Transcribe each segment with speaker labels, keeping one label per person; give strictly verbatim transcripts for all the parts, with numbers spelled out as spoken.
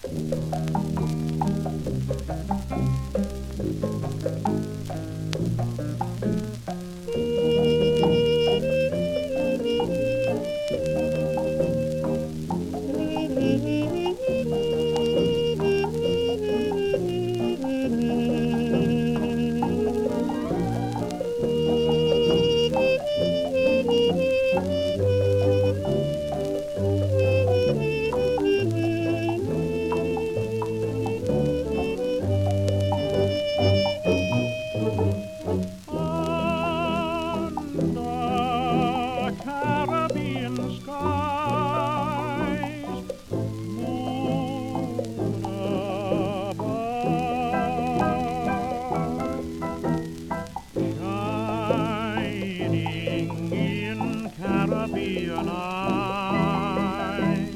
Speaker 1: Caribbean eyes,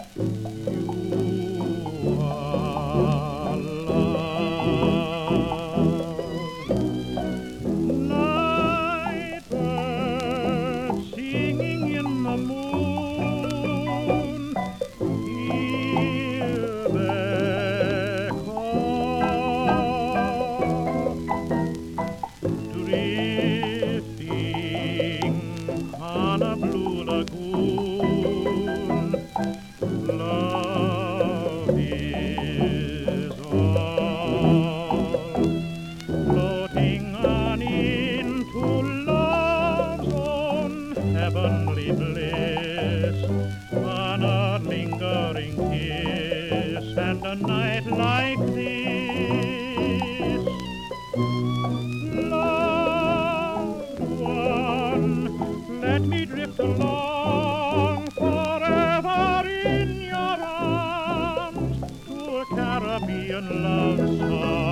Speaker 1: you are love. Night birds singing in the moon, hear their call, drifting on a blue lagoon. Love is all, floating on into love's own heavenly bliss, on a lingering kiss and a night like this. Loved one, let me drift along forever in your arms to a Caribbean love song.